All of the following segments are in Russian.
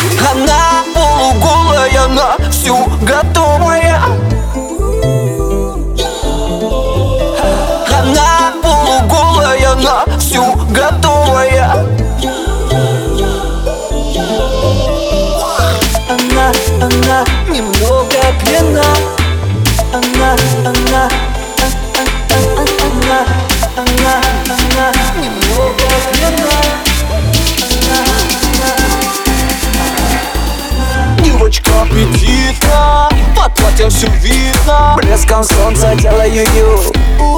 Она полуголая, на всю готовая. Она полуголая, на всю готовая. Она немного пьяна. Она немного пьяна. Девочка аппетитна, под платьем все видно, блеском солнца делаю ю.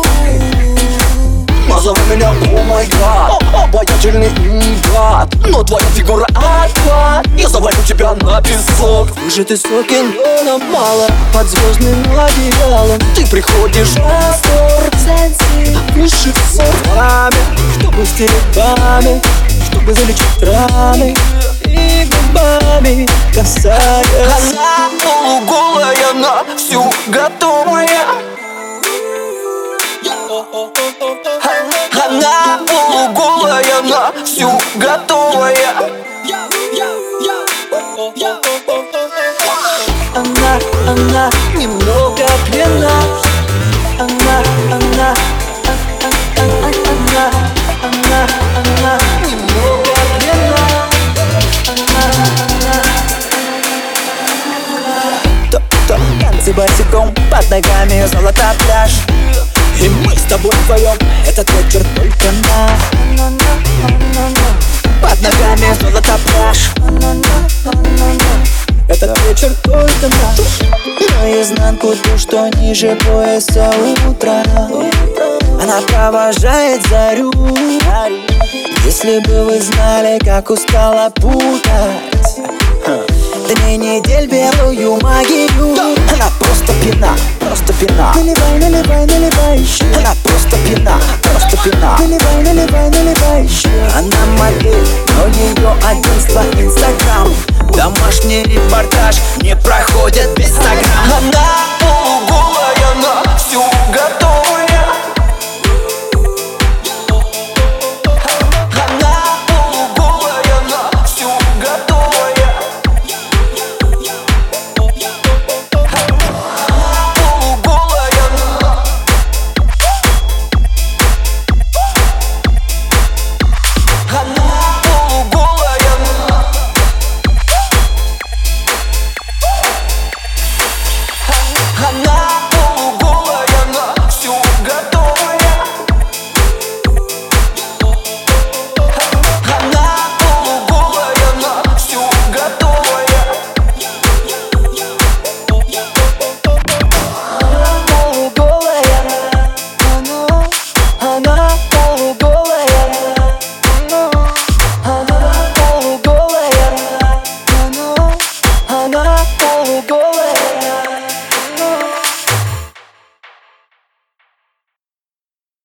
Назови меня, о май гад, обаятельный гад, но твоя фигура отклад. Я завалю тебя на песок. Выжатый сок и льда мало, под звездным одеялом ты приходишь на восторг. Пишет словами, чтобы стереть память, чтобы залечить раны, и губами касаясь. Она полуголая, на всю готовая. Она полуголая, на всю готовая. Она немного пьяна. Она немного пьяна. Танцы босиком, под ногами золото пляж. И мы с тобой вдвоем этот вечер только наш. Под ногами золото пляж. Этот вечер только наш. Наизнанку ту, что ниже пояса утра. Она провожает зарю. Если бы вы знали, как устала путать дней недель белую магию. Она просто пьяна, просто пьяна. Наливай, наливай, наливай еще. Она просто пьяна, просто пьяна. Наливай, наливай, наливай еще. Она модель, но ее агентство Инстаграм.